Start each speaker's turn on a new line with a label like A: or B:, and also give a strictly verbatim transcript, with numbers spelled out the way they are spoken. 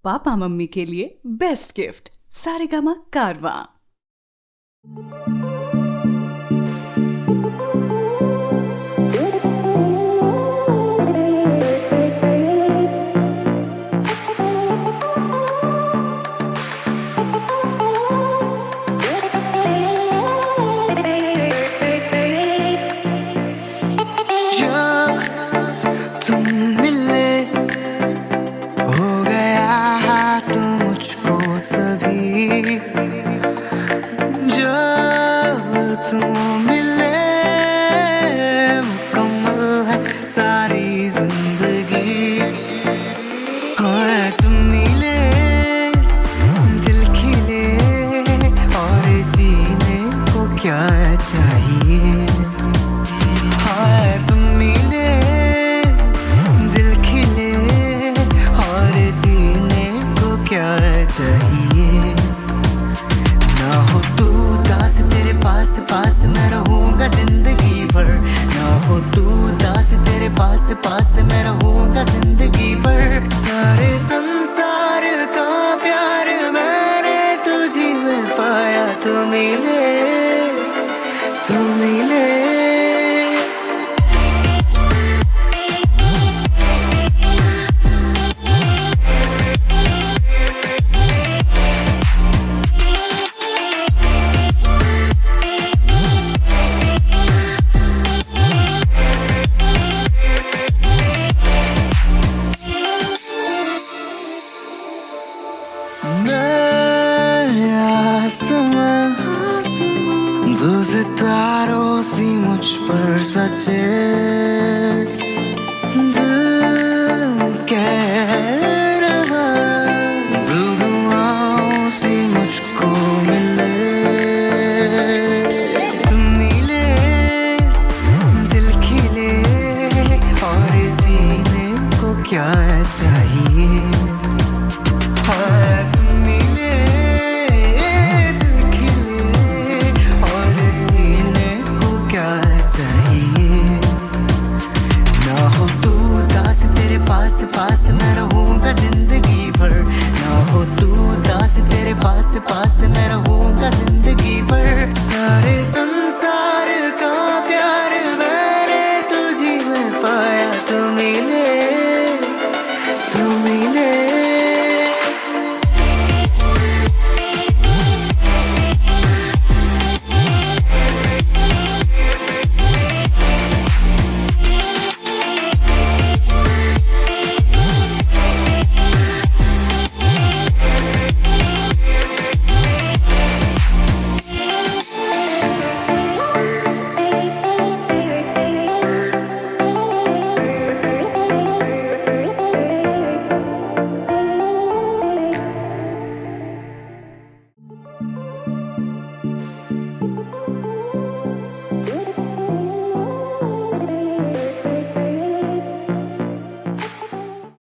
A: Papa mummy के लिए best gift Saregama कारवां।
B: जब तुम मिले मुकम्मल है सारी जिंदगी। हाँ तुम मिले दिल खिले और जीने को क्या चाहिए। हाँ तुम मिले दिल खिले और जीने को क्या चाहिए। ना हो तू दास तेरे पास पास मैं रहूंगा जिंदगी भर। ना हो तू दास तेरे पास पास मैं रहूंगा जिंदगी भर। सारे संसार का प्यार मैंने तुझी में पाया। तू मिले तू मिले दो सितारों सी मुझ पर सचे। दिल कह रहा दो दुआओं सी मुझको मिले। तुम मिले दिल खिले और जीने को क्या चाहिए। हाँ तुम मिले दिल खिले और जीने को क्या चाहिए। ना हो तू दास तेरे पास पास मैं रहूंगा जिंदगी भर। ना हो तू दास तेरे पास पास मैं रहूंगा